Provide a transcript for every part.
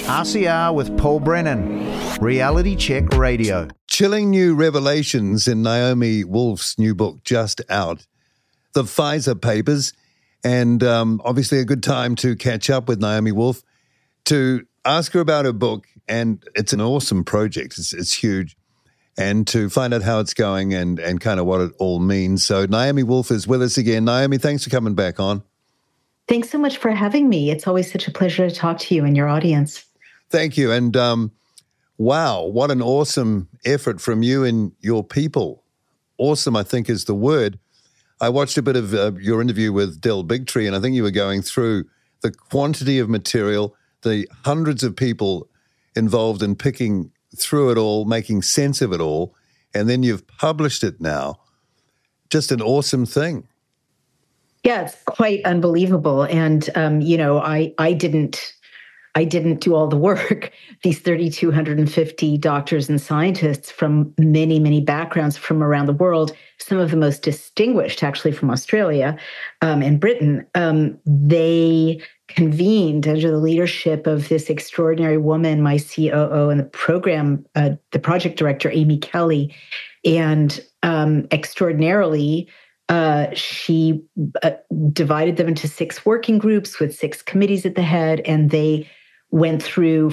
RCR with Paul Brennan, Reality Check Radio. Chilling new revelations in Naomi Wolf's new book, just out. The Pfizer Papers, and obviously a good time to catch up with Naomi Wolf, to ask her about her book, and it's an awesome project. It's huge, and to find out how it's going and kind of what it all means. So Naomi Wolf is with us again. Naomi, thanks for coming back on. Thanks so much for having me. It's always such a pleasure to talk to you and your audience. Thank you. And wow, what an awesome effort from you and your people. Awesome, I think, is the word. I watched a bit of your interview with Del Bigtree, and I think you were going through the quantity of material, the hundreds of people involved in picking through it all, making sense of it all, and then you've published it now. Just an awesome thing. Yeah, it's quite unbelievable. And, I didn't do all the work. These 3,250 doctors and scientists from many, many backgrounds from around the world, some of the most distinguished actually from Australia and Britain, they convened under the leadership of this extraordinary woman, my COO and the project director, Amy Kelly. And extraordinarily, she divided them into 6 working groups with 6 committees at the head, and they went through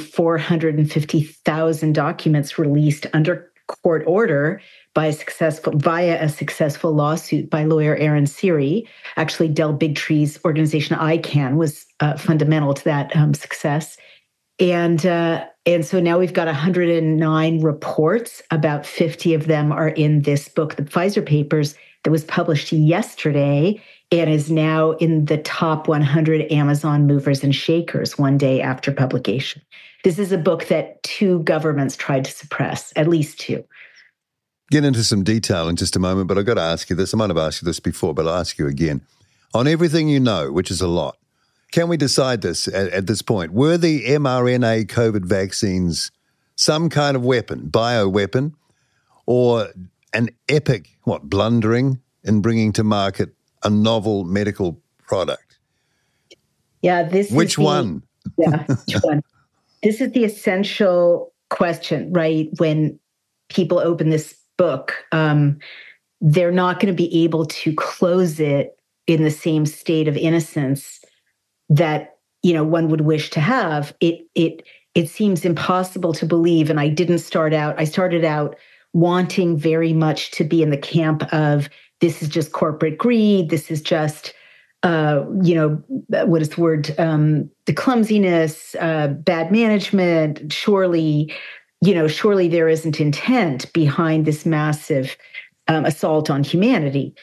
450,000 documents released under court order via a successful lawsuit by lawyer Aaron Seery. Actually, Del Bigtree's organization ICANN was fundamental to that success. And so now we've got 109 reports. About 50 of them are in this book, The Pfizer Papers, that was published yesterday and is now in the top 100 Amazon movers and shakers one day after publication. This is a book that 2 governments tried to suppress, at least 2. Get into some detail in just a moment, but I've got to ask you this. I might have asked you this before, but I'll ask you again. On everything you know, which is a lot, can we decide this at this point? Were the mRNA COVID vaccines some kind of weapon, bioweapon, or an epic, blundering in bringing to market a novel medical product? Yeah, which one? Yeah, which one? This is the essential question, right? When people open this book, they're not going to be able to close it in the same state of innocence that one would wish to have. It seems impossible to believe, and I started out wanting very much to be in the camp of this is just corporate greed. This is just, what is the word? The clumsiness, bad management. Surely there isn't intent behind this massive assault on humanity.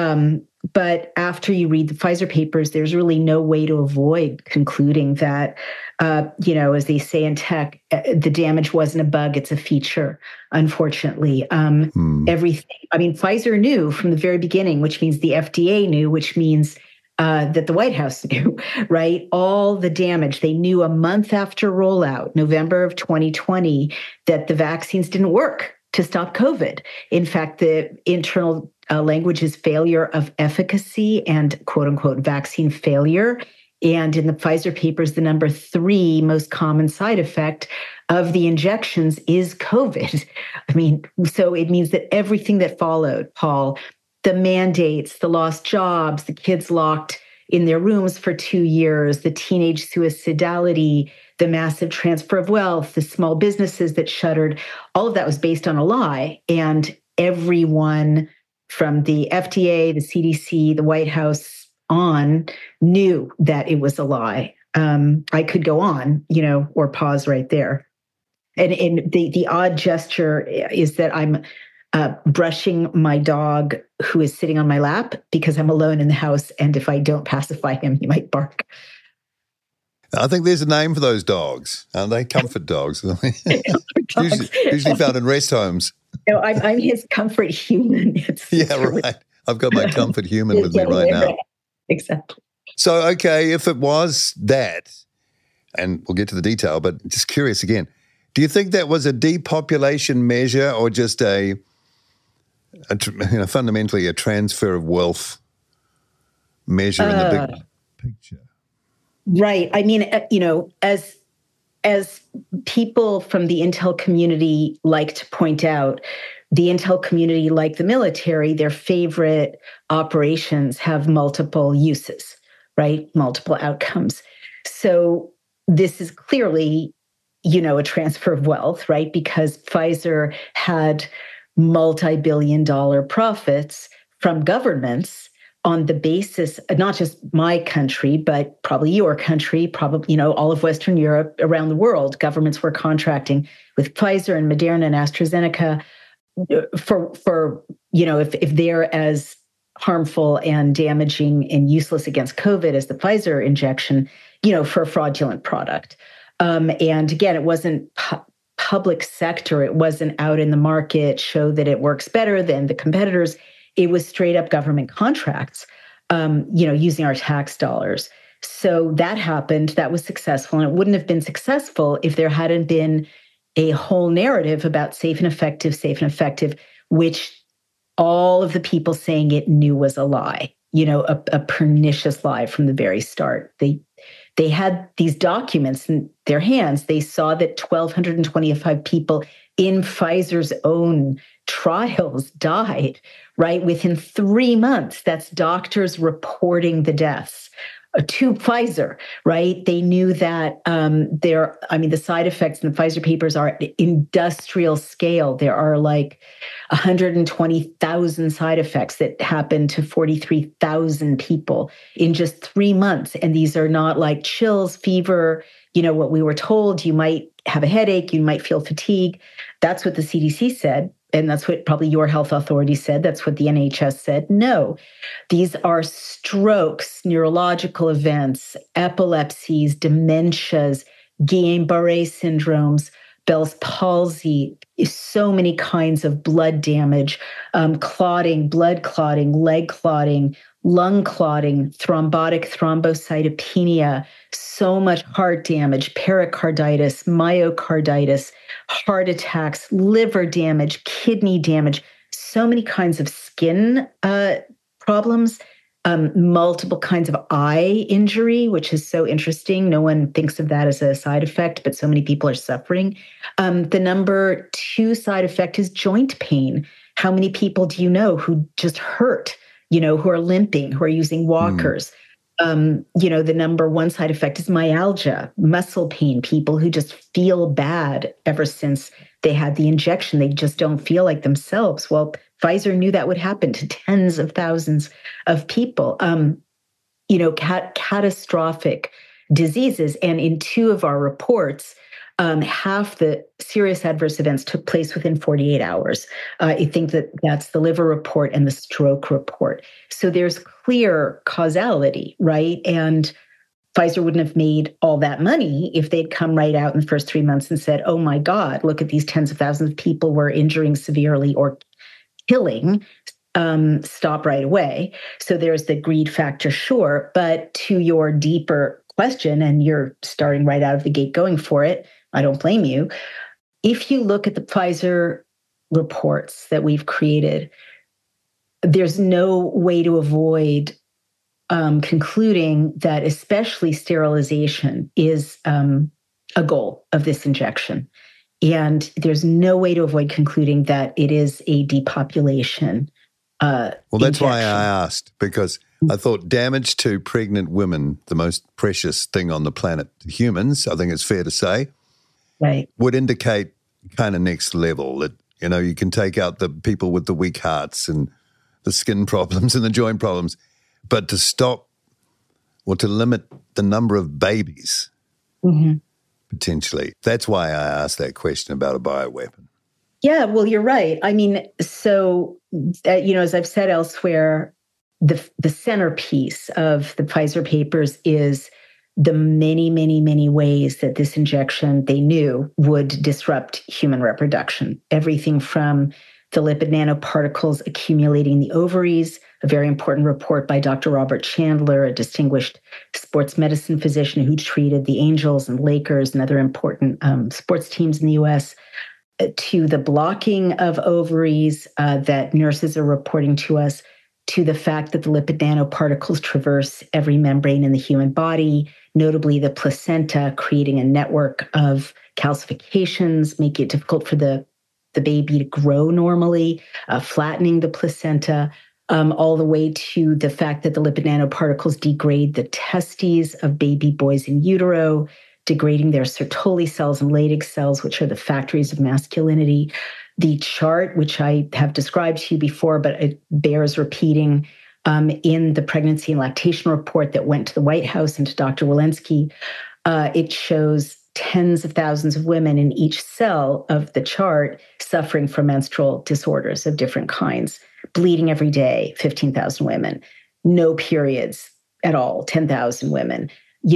But after you read the Pfizer papers, there's really no way to avoid concluding that, as they say in tech, the damage wasn't a bug, it's a feature, unfortunately. Everything, Pfizer knew from the very beginning, which means the FDA knew, which means that the White House knew, right? All the damage. They knew a month after rollout, November of 2020, that the vaccines didn't work to stop COVID. In fact, the internal language is failure of efficacy and quote unquote vaccine failure. And in the Pfizer papers, the number 3 most common side effect of the injections is COVID. So it means that everything that followed, Paul, the mandates, the lost jobs, the kids locked in their rooms for 2 years, the teenage suicidality, the massive transfer of wealth, the small businesses that shuttered, all of that was based on a lie. And everyone from the FDA, the CDC, the White House on knew that it was a lie. I could go on, or pause right there. And the odd gesture is that I'm brushing my dog who is sitting on my lap because I'm alone in the house. And if I don't pacify him, he might bark. I think there's a name for those dogs, aren't they? Comfort dogs. usually found in rest homes. No, I'm his comfort human. Right. I've got my comfort human with me right now. Exactly. So, okay, if it was that, and we'll get to the detail, but just curious again, do you think that was a depopulation measure or just fundamentally a transfer of wealth measure in the big picture? Right. As as people from the intel community like to point out, the intel community, like the military, their favorite operations have multiple uses, right? Multiple outcomes. So this is clearly, a transfer of wealth, right? Because Pfizer had multi-billion-dollar profits from governments on the basis, not just my country, but probably your country, probably, all of Western Europe, around the world, governments were contracting with Pfizer and Moderna and AstraZeneca for if they're as harmful and damaging and useless against COVID as the Pfizer injection, for a fraudulent product. And again, it wasn't public sector. It wasn't out in the market, show that it works better than the competitors. It was straight up government contracts, using our tax dollars. So that happened. That was successful. And it wouldn't have been successful if there hadn't been a whole narrative about safe and effective, which all of the people saying it knew was a lie, a pernicious lie from the very start. They had these documents in their hands. They saw that 1,225 people in Pfizer's own trials died, right? Within 3 months. That's doctors reporting the deaths to Pfizer, right? They knew that the side effects in the Pfizer papers are industrial scale. There are like 120,000 side effects that happen to 43,000 people in just 3 months. And these are not like chills, fever, what we were told. You might have a headache, you might feel fatigue. That's what the CDC said. And that's what probably your health authority said. That's what the NHS said. No, these are strokes, neurological events, epilepsies, dementias, Guillain-Barré syndromes, Bell's palsy, so many kinds of blood damage, clotting, blood clotting, leg clotting, lung clotting, thrombotic thrombocytopenia, so much heart damage, pericarditis, myocarditis, heart attacks, liver damage, kidney damage, so many kinds of skin problems, multiple kinds of eye injury, which is so interesting. No one thinks of that as a side effect, but so many people are suffering. The number 2 side effect is joint pain. How many people do you know who just hurt, who are limping, who are using walkers? The number 1 side effect is myalgia, muscle pain, people who just feel bad ever since they had the injection. They just don't feel like themselves. Well, Pfizer knew that would happen to tens of thousands of people. Catastrophic diseases. And in 2 of our reports, half the serious adverse events took place within 48 hours. I think that's the liver report and the stroke report. So there's clear causality, right? And Pfizer wouldn't have made all that money if they'd come right out in the first 3 months and said, oh my God, look at these tens of thousands of people we're injuring severely or killing. Stop right away. So there's the greed factor, sure. But to your deeper question, and you're starting right out of the gate going for it, I don't blame you. If you look at the Pfizer reports that we've created, there's no way to avoid concluding that especially sterilization is a goal of this injection. And there's no way to avoid concluding that it is a depopulation well, that's injection. why I asked, because I thought damage to pregnant women, the most precious thing on the planet, humans, I think it's fair to say, right, would indicate kind of next level that, you can take out the people with the weak hearts and the skin problems and the joint problems, but to stop or to limit the number of babies, potentially. That's why I asked that question about a bioweapon. Yeah, well, you're right. I mean, so, as I've said elsewhere, the centerpiece of the Pfizer papers is the many, many, many ways that this injection, they knew, would disrupt human reproduction. Everything from the lipid nanoparticles accumulating in the ovaries, a very important report by Dr. Robert Chandler, a distinguished sports medicine physician who treated the Angels and Lakers and other important sports teams in the U.S., to the blocking of ovaries that nurses are reporting to us, to the fact that the lipid nanoparticles traverse every membrane in the human body, notably the placenta, creating a network of calcifications, making it difficult for the baby to grow normally, flattening the placenta, all the way to the fact that the lipid nanoparticles degrade the testes of baby boys in utero, degrading their Sertoli cells and Leydig cells, which are the factories of masculinity. The chart, which I have described to you before, but it bears repeating, in the pregnancy and lactation report that went to the White House and to Dr. Walensky, it shows tens of thousands of women in each cell of the chart suffering from menstrual disorders of different kinds. Bleeding every day, 15,000 women. No periods at all, 10,000 women.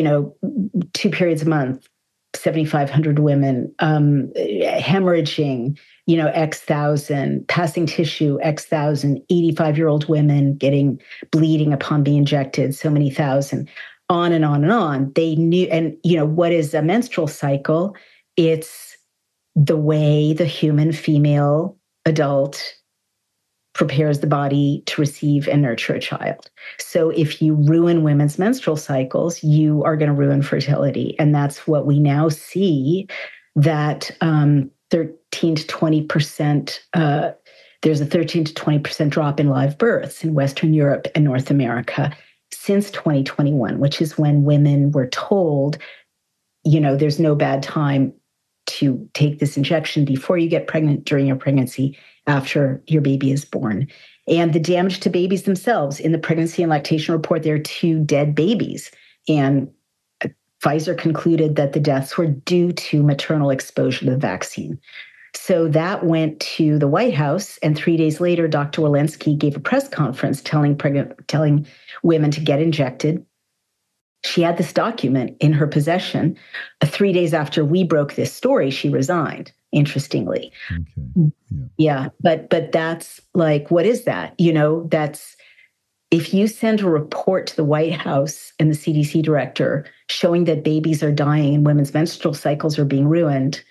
2 periods a month, 7,500 women. Hemorrhaging, X thousand. Passing tissue, X thousand. 85-year-old women getting bleeding upon being injected, so many thousand. On and on and on. They knew, and what is a menstrual cycle? It's the way the human female adult prepares the body to receive and nurture a child. So if you ruin women's menstrual cycles, you are going to ruin fertility. And that's what we now see, that 13 to 20%, there's a 13 to 20% drop in live births in Western Europe and North America since 2021, which is when women were told, there's no bad time to take this injection before you get pregnant, during your pregnancy, after your baby is born. And the damage to babies themselves. In the pregnancy and lactation report, there are 2 dead babies. And Pfizer concluded that the deaths were due to maternal exposure to the vaccine. So that went to the White House. And 3 days later, Dr. Walensky gave a press conference telling women to get injected. She had this document in her possession. 3 days after we broke this story, she resigned, interestingly. Okay. Yeah. But that's like, what is that? That's, if you send a report to the White House and the CDC director showing that babies are dying and women's menstrual cycles are being ruined,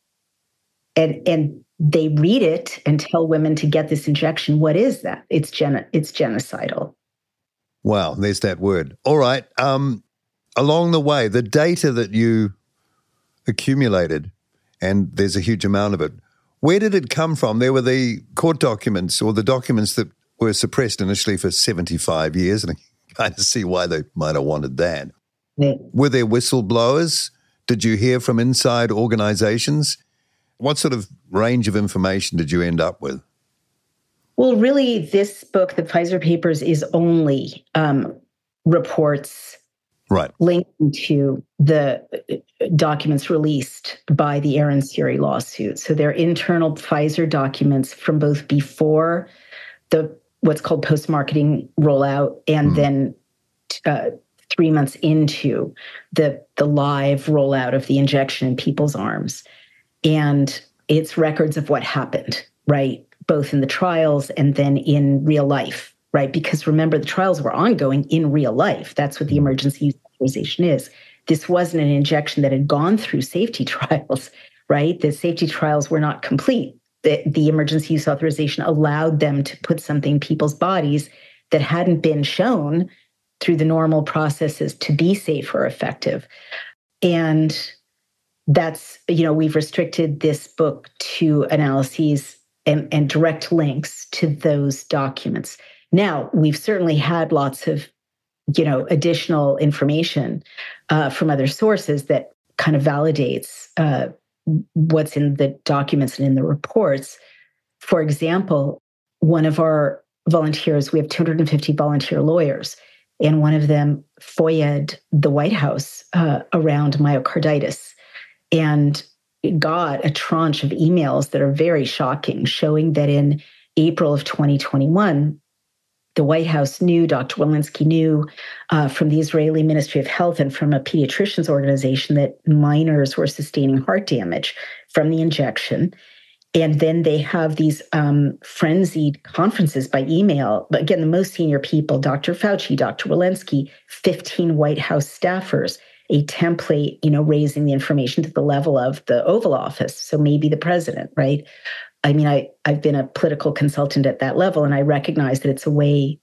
and they read it and tell women to get this injection, what is that? It's genocidal. Wow, there's that word. All right. Along the way, the data that you accumulated, and there's a huge amount of it, where did it come from? There were the court documents or the documents that were suppressed initially for 75 years, and I kind of see why they might have wanted that. Yeah. Were there whistleblowers? Did you hear from inside organizations? What sort of range of information did you end up with? Well, really, this book, The Pfizer Papers, is only reports linking to the documents released by the Aaron Siri lawsuit. So they're internal Pfizer documents from both before the what's called post-marketing rollout and then 3 months into the live rollout of the injection in people's arms. And it's records of what happened, right? Both in the trials and then in real life, right? Because remember, the trials were ongoing in real life. That's what the emergency use authorization is. This wasn't an injection that had gone through safety trials, right? The safety trials were not complete. The emergency use authorization allowed them to put something in people's bodies that hadn't been shown through the normal processes to be safe or effective. And that's, we've restricted this book to analyses and direct links to those documents. Now, we've certainly had lots of, additional information from other sources that kind of validates what's in the documents and in the reports. For example, one of our volunteers, we have 250 volunteer lawyers, and one of them FOIA'd the White House around myocarditis and got a tranche of emails that are very shocking, showing that in April of 2021, the White House knew, Dr. Walensky knew from the Israeli Ministry of Health and from a pediatrician's organization that minors were sustaining heart damage from the injection. And then they have these frenzied conferences by email. But again, the most senior people, Dr. Fauci, Dr. Walensky, 15 White House staffers, a template, raising the information to the level of the Oval Office. So maybe the president, right? I mean, I've been a political consultant at that level, and I recognize that it's a way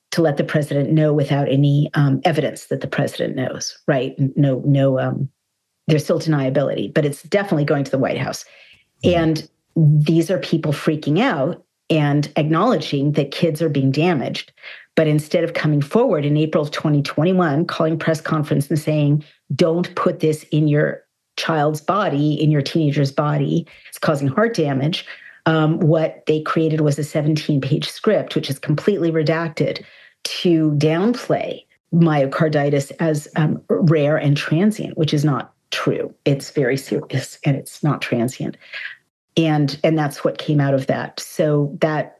to let the president know without any evidence that the president knows, right? No, there's still deniability, but it's definitely going to the White House. And these are people freaking out and acknowledging that kids are being damaged. But instead of coming forward in April of 2021, calling press conference and saying, don't put this in your child's body, in your teenager's body, it's causing heart damage. What they created was a 17-page script, which is completely redacted, to downplay myocarditis as rare and transient, which is not true. It's very serious and it's not transient. And that's what came out of that. So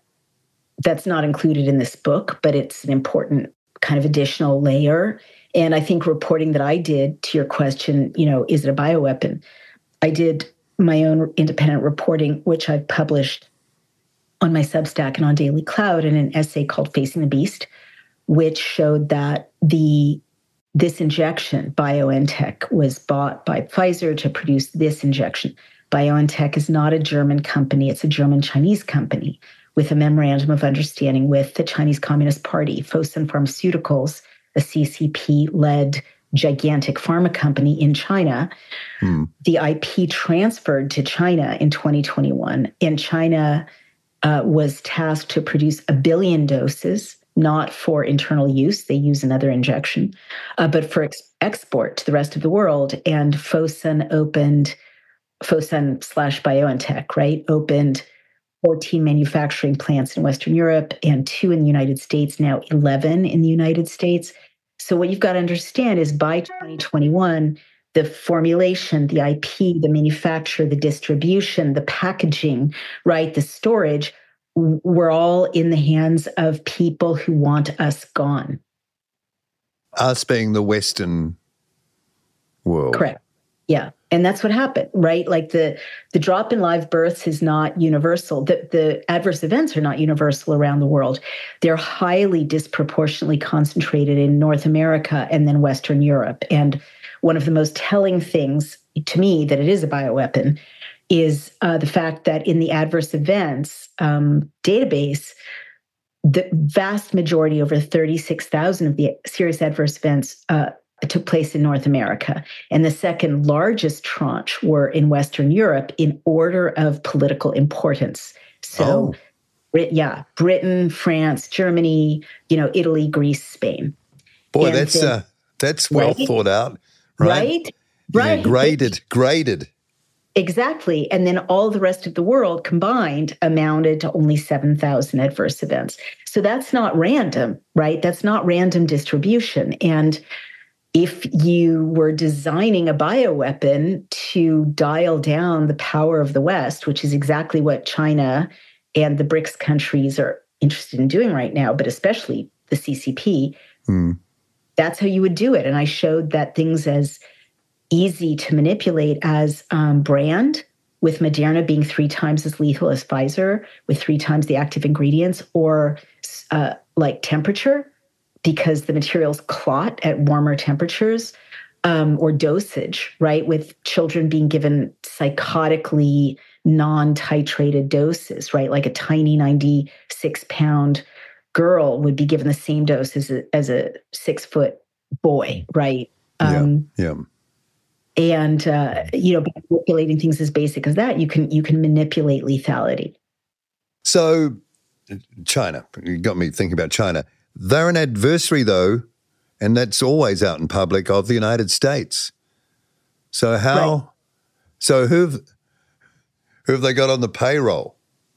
that's not included in this book, but it's an important kind of additional layer. And I think reporting that I did to your question, is it a bioweapon? I did my own independent reporting, which I've published on my Substack and on Daily Cloud in an essay called Facing the Beast, which showed that this injection, BioNTech, was bought by Pfizer to produce this injection. BioNTech is not a German company. It's a German-Chinese company with a memorandum of understanding with the Chinese Communist Party. Fosun Pharmaceuticals, a CCP-led gigantic pharma company in China. The IP transferred to China in 2021, and China was tasked to produce 1 billion doses, not for internal use. They use another injection, but for export to the rest of the world. And Fosun / BioNTech, right, opened 14 manufacturing plants in Western Europe and 2 in the United States, now 11 in the United States. So what you've got to understand is by 2021, the formulation, the IP, the manufacture, the distribution, the packaging, right, the storage, we're all in the hands of people who want us gone. Us being the Western world. Correct. Yeah. And that's what happened, right? Like the drop in live births is not universal. The adverse events are not universal around the world. They're highly disproportionately concentrated in North America and then Western Europe. And one of the most telling things to me that it is a bioweapon is the fact that in the adverse events database, the vast majority, over 36,000 of the serious adverse events took place in North America. And the second largest tranche were in Western Europe in order of political importance. So, Britain, France, Germany, Italy, Greece, Spain. Boy, and that's well thought out, right? Right. Graded. Exactly. And then all the rest of the world combined amounted to only 7,000 adverse events. So that's not random, right? That's not random distribution. And if you were designing a bioweapon to dial down the power of the West, which is exactly what China and the BRICS countries are interested in doing right now, but especially the CCP, that's how you would do it. And I showed that things as easy to manipulate as brand, with Moderna being 3 times as lethal as Pfizer, with 3 times the active ingredients, or like temperature, because the materials clot at warmer temperatures, or dosage, right? With children being given psychotically non-titrated doses, right? Like a tiny 96-pound girl would be given the same dose as a 6-foot boy, right? Yeah. And by manipulating things as basic as that, you can manipulate lethality. So, China, you got me thinking about China. They're an adversary, though, and that's always out in public, of the United States. So how? Right. So who have they got on the payroll?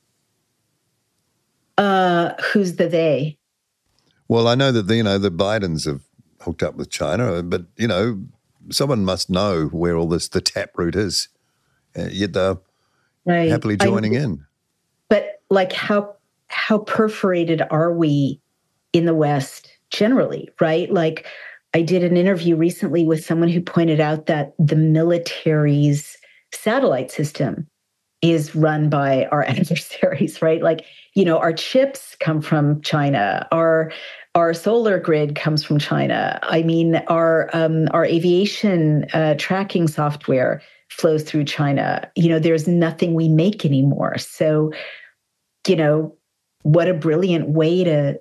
Who's the they? Well, I know that the Bidens have hooked up with China, but someone must know where all the taproot is. Yet they're happily joining in. But like, how perforated are we in the West generally, right? Like, I did an interview recently with someone who pointed out that the military's satellite system is run by our adversaries, right? Like, our chips come from China. Our solar grid comes from China. I mean, our aviation tracking software flows through China. There's nothing we make anymore. So, what a brilliant way to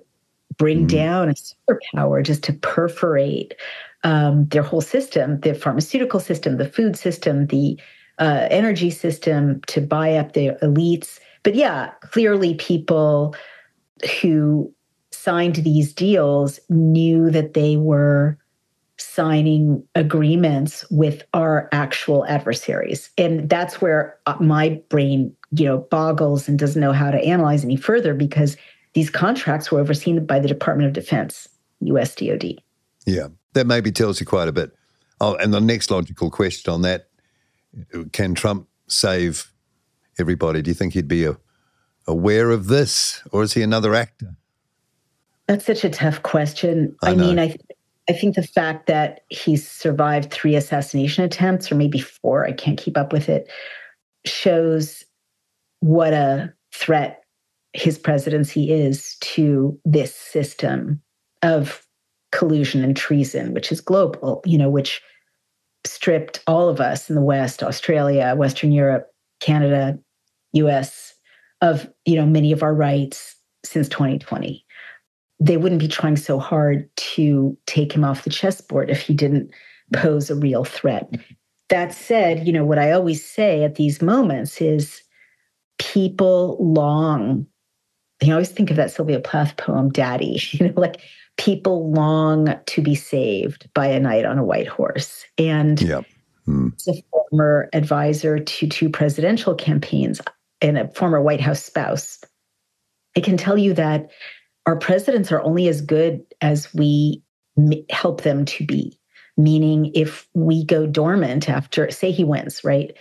bring down a superpower, just to perforate their whole system, the pharmaceutical system, the food system, the energy system, to buy up the elites. But yeah, clearly people who signed these deals knew that they were signing agreements with our actual adversaries. And that's where my brain, boggles and doesn't know how to analyze any further, because these contracts were overseen by the Department of Defense, US DoD. Yeah, that maybe tells you quite a bit. Oh, and the next logical question on that, can Trump save everybody? Do you think he'd be aware of this, or is he another actor? That's such a tough question. I mean, I think the fact that he's survived 3 assassination attempts, or maybe 4, I can't keep up with it, shows what a threat his presidency is to this system of collusion and treason, which is global, which stripped all of us in the West, Australia, Western Europe, Canada, US, of, many of our rights since 2020. They wouldn't be trying so hard to take him off the chessboard if he didn't pose a real threat. That said, what I always say at these moments is people long. I always think of that Sylvia Plath poem, Daddy, like people long to be saved by a knight on a white horse. And as a former advisor to 2 presidential campaigns and a former White House spouse, I can tell you that our presidents are only as good as we help them to be. Meaning, if we go dormant after, say he wins, right?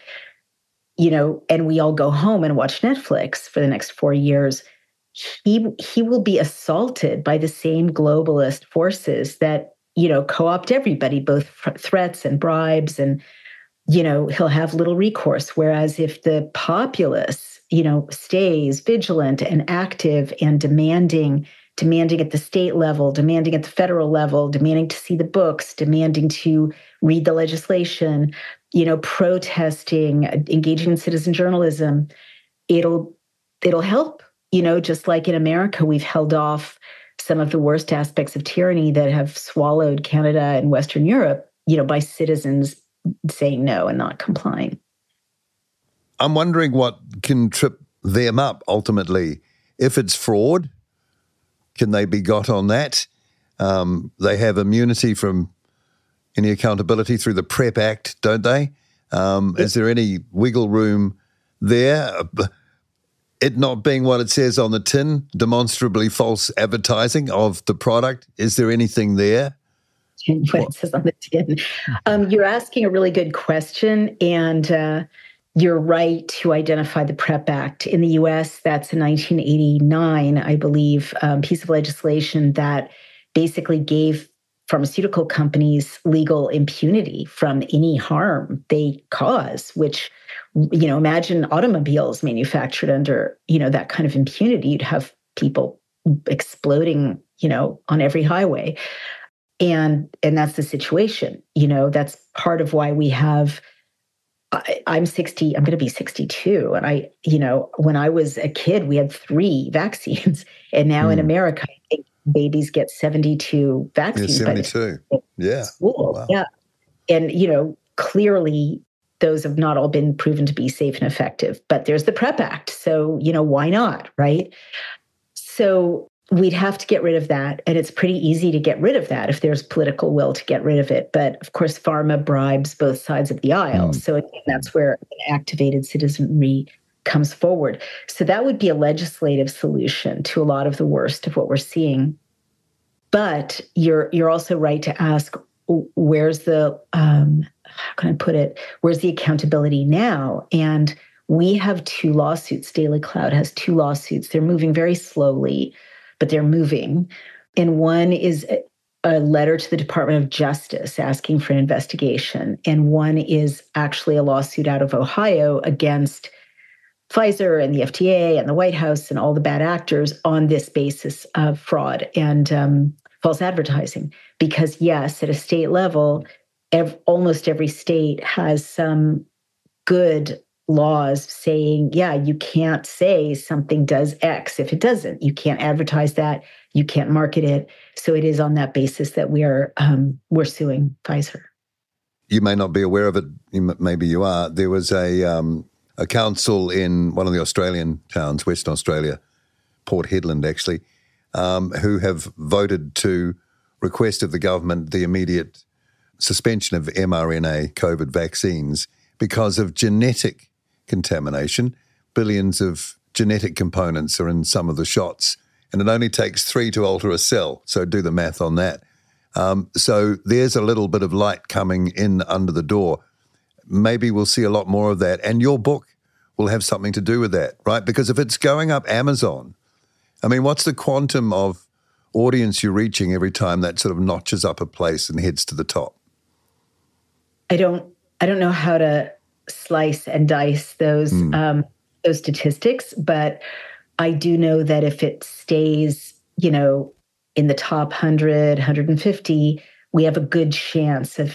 And we all go home and watch Netflix for the next 4 years, he will be assaulted by the same globalist forces that, co-opt everybody, both threats and bribes, and, he'll have little recourse. Whereas if the populace, stays vigilant and active and demanding at the state level, demanding at the federal level, demanding to see the books, demanding to read the legislation, protesting, engaging in citizen journalism, it'll help. Just like in America, we've held off some of the worst aspects of tyranny that have swallowed Canada and Western Europe, by citizens saying no and not complying. I'm wondering what can trip them up ultimately. If it's fraud, can they be got on that? They have immunity from any accountability through the PrEP Act, don't they? Is there any wiggle room there? It not being what it says on the tin, demonstrably false advertising of the product, is there anything there? What it says on the tin. You're asking a really good question, and you're right to identify the PrEP Act. In the U.S., that's a 1989, I believe, piece of legislation that basically gave pharmaceutical companies legal impunity from any harm they cause, which, imagine automobiles manufactured under, that kind of impunity. You'd have people exploding, on every highway. And that's the situation. That's part of why we have, I'm 60, I'm going to be 62. And when I was a kid, we had 3 vaccines. And now in America, I think babies get 72 vaccines. Yeah, 72. Yeah. Wow. Yeah. And, clearly those have not all been proven to be safe and effective, but there's the PrEP Act. So, why not? Right. So we'd have to get rid of that. And it's pretty easy to get rid of that if there's political will to get rid of it. But of course, pharma bribes both sides of the aisle. So again, that's where activated citizenry comes forward. So that would be a legislative solution to a lot of the worst of what we're seeing. But you're also right to ask, where's the, how can I put it? Where's the accountability now? And we have 2 lawsuits. Daily Cloud has 2 lawsuits. They're moving very slowly, but they're moving. And one is a letter to the Department of Justice asking for an investigation. And one is actually a lawsuit out of Ohio against Pfizer and the FDA and the White House and all the bad actors on this basis of fraud and false advertising. Because yes, at a state level, almost every state has some good laws saying, yeah, you can't say something does X if it doesn't. You can't advertise that. You can't market it. So it is on that basis that we're suing Pfizer. You may not be aware of it. Maybe you are. There was a council in one of the Australian towns, Western Australia, Port Hedland actually, who have voted to request of the government the immediate suspension of mRNA COVID vaccines because of genetic contamination. Billions of genetic components are in some of the shots, and it only takes 3 to alter a cell. So do the math on that. So there's a little bit of light coming in under the door. Maybe we'll see a lot more of that. And your book will have something to do with that, right? Because if it's going up Amazon, I mean, what's the quantum of audience you're reaching every time that sort of notches up a place and heads to the top? I don't know how to slice and dice those statistics, but I do know that if it stays, in the top 100, 150, we have a good chance of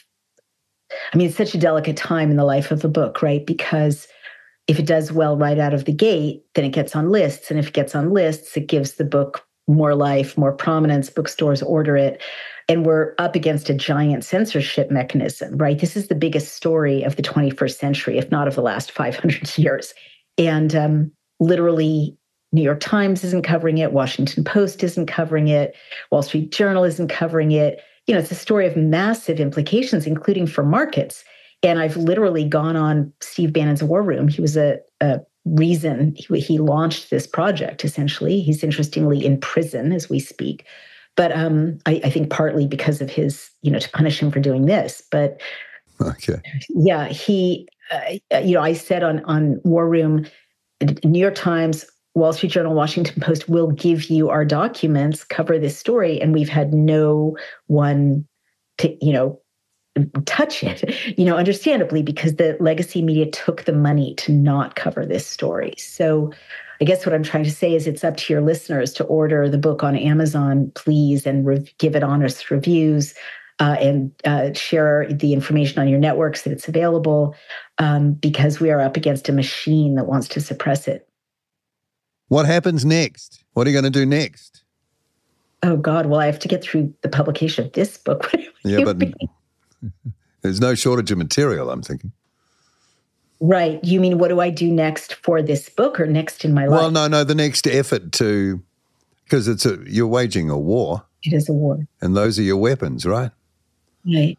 it's such a delicate time in the life of a book, right? Because if it does well right out of the gate, then it gets on lists. And if it gets on lists, it gives the book more life, more prominence, bookstores order it. And we're up against a giant censorship mechanism, right? This is the biggest story of the 21st century, if not of the last 500 years. And literally, New York Times isn't covering it. Washington Post isn't covering it. Wall Street Journal isn't covering it. It's a story of massive implications, including for markets. And I've literally gone on Steve Bannon's War Room. He was a reason he launched this project, essentially. He's interestingly in prison as we speak. But I think partly because of his, to punish him for doing this. But okay, yeah, he, I said on War Room, New York Times, Wall Street Journal, Washington Post will give you our documents, cover this story, and we've had no one to, touch it, understandably, because the legacy media took the money to not cover this story. So I guess what I'm trying to say is it's up to your listeners to order the book on Amazon, please, and give it honest reviews and share the information on your networks that it's available, because we are up against a machine that wants to suppress it. What happens next? What are you going to do next? Oh, God. Well, I have to get through the publication of this book. Yeah, but there's no shortage of material, I'm thinking. Right. You mean, what do I do next for this book or next in my life? Well, no, the next effort because you're waging a war. It is a war. And those are your weapons, right? Right.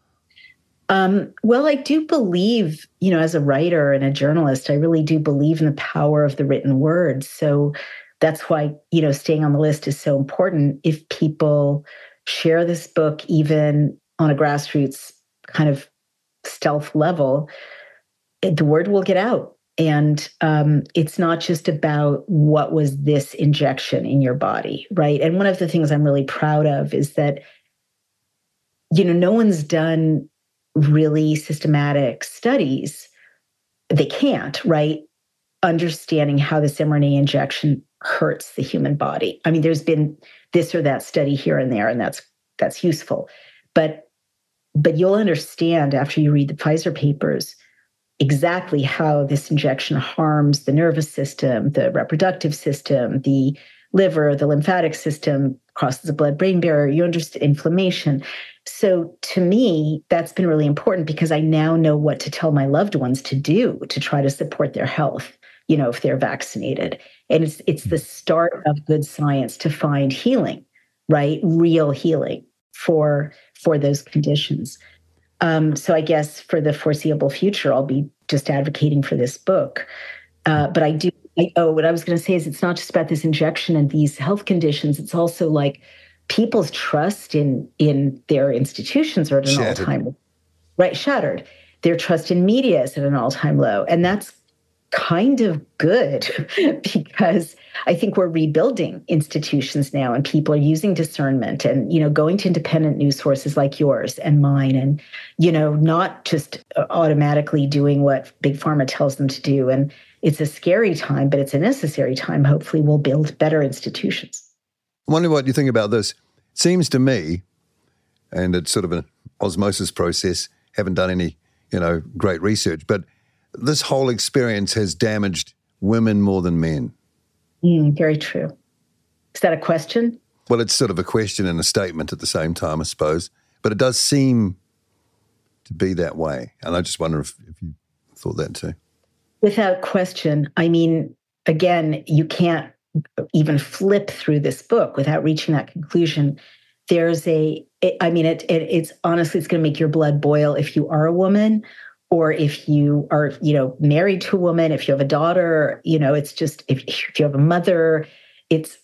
Well, I do believe, as a writer and a journalist, I really do believe in the power of the written word. So that's why, staying on the list is so important. If people share this book, even on a grassroots kind of stealth level, the word will get out. And it's not just about what was this injection in your body, right? And one of the things I'm really proud of is that, no one's done really systematic studies. They can't, right? Understanding how this mRNA injection hurts the human body. I mean, there's been this or that study here and there, and that's useful. But you'll understand after you read the Pfizer papers exactly how this injection harms the nervous system, the reproductive system, the liver, the lymphatic system, crosses the blood-brain barrier. You understand inflammation. So to me, that's been really important because I now know what to tell my loved ones to do to try to support their health, if they're vaccinated. And it's the start of good science to find healing, right? Real healing for those conditions. So I guess for the foreseeable future, I'll be just advocating for this book. But what I was going to say is it's not just about this injection and these health conditions. It's also like people's trust in their institutions are at an all-time low. Right, shattered. Their trust in media is at an all-time low. And that's kind of good because I think we're rebuilding institutions now and people are using discernment and, going to independent news sources like yours and mine and, not just automatically doing what Big Pharma tells them to do. And it's a scary time, but it's a necessary time. Hopefully we'll build better institutions. I wonder what you think about this. It seems to me, and it's sort of an osmosis process, haven't done any, great research, but this whole experience has damaged women more than men. Very true. Is that a question? Well, it's sort of a question and a statement at the same time, I suppose. But it does seem to be that way. And I just wonder if you thought that too. Without question. I mean, again, you can't even flip through this book without reaching that conclusion. It's honestly, it's going to make your blood boil if you are a woman, or if you are, married to a woman, if you have a daughter, it's just, if you have a mother, it's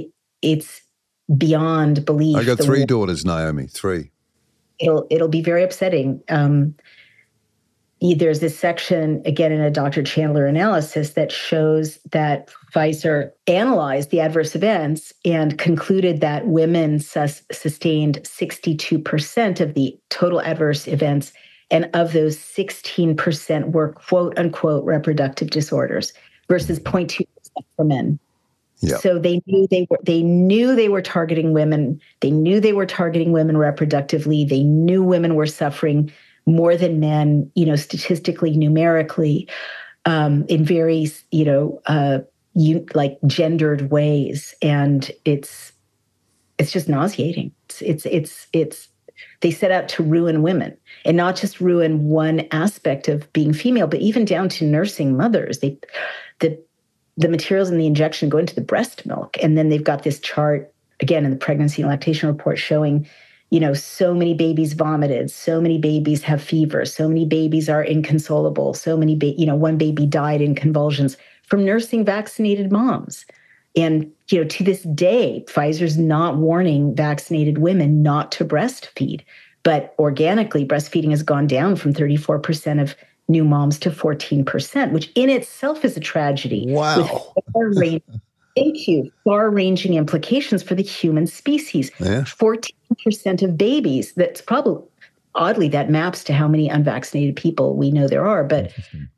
beyond belief. I got 3 daughters, Naomi, 3. It'll be very upsetting. There's this section, again, in a Dr. Chandler analysis that shows that Pfizer analyzed the adverse events and concluded that women sustained 62% of the total adverse events. And of those, 16% were quote unquote reproductive disorders versus 0.2% for men. Yep. So they knew they were targeting women. They knew they were targeting women reproductively. They knew women were suffering more than men, statistically, numerically, in very, like gendered ways. And it's just nauseating. It's they set out to ruin women, and not just ruin one aspect of being female, but even down to nursing mothers. The materials in the injection go into the breast milk. And then they've got this chart, again, in the pregnancy and lactation report showing, so many babies vomited, so many babies have fever, so many babies are inconsolable, so many, one baby died in convulsions from nursing vaccinated moms. And, to this day, Pfizer's not warning vaccinated women not to breastfeed. But organically, breastfeeding has gone down from 34% of new moms to 14%, which in itself is a tragedy. Wow. With far-ranging implications for the human species. Yeah. 14% of babies, that's probably, oddly, that maps to how many unvaccinated people we know there are. But,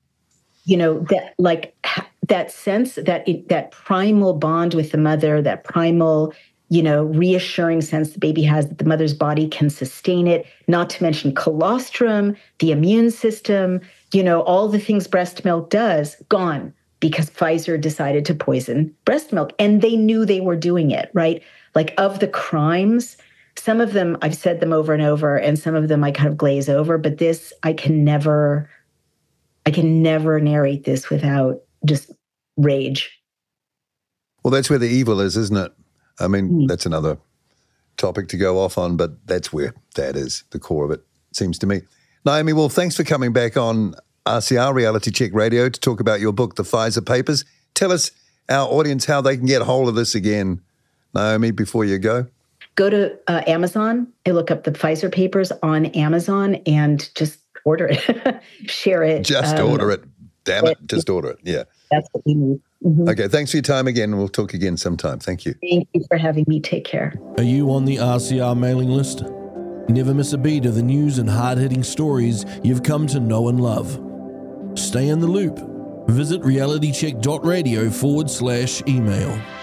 that sense, that primal bond with the mother, that primal, reassuring sense the baby has that the mother's body can sustain it, not to mention colostrum, the immune system, all the things breast milk does, gone because Pfizer decided to poison breast milk. And they knew they were doing it, right? Like, of the crimes, some of them, I've said them over and over, and some of them I kind of glaze over, but this, I can never narrate this without just rage. Well, that's where the evil is, isn't it? I mean, that's another topic to go off on, but that's where that is, the core of it, seems to me. Naomi, well, thanks for coming back on RCR, Reality Check Radio, to talk about your book, The Pfizer Papers. Tell us, our audience, how they can get hold of this again, Naomi, before you go. Go to Amazon and look up The Pfizer Papers on Amazon and just order it, share it. Just order it. Damn it, just order it. Yeah. That's what we need. Mm-hmm. Okay, thanks for your time again. We'll talk again sometime. Thank you. Thank you for having me. Take care. Are you on the RCR mailing list? Never miss a beat of the news and hard-hitting stories you've come to know and love. Stay in the loop. Visit realitycheck.radio/email.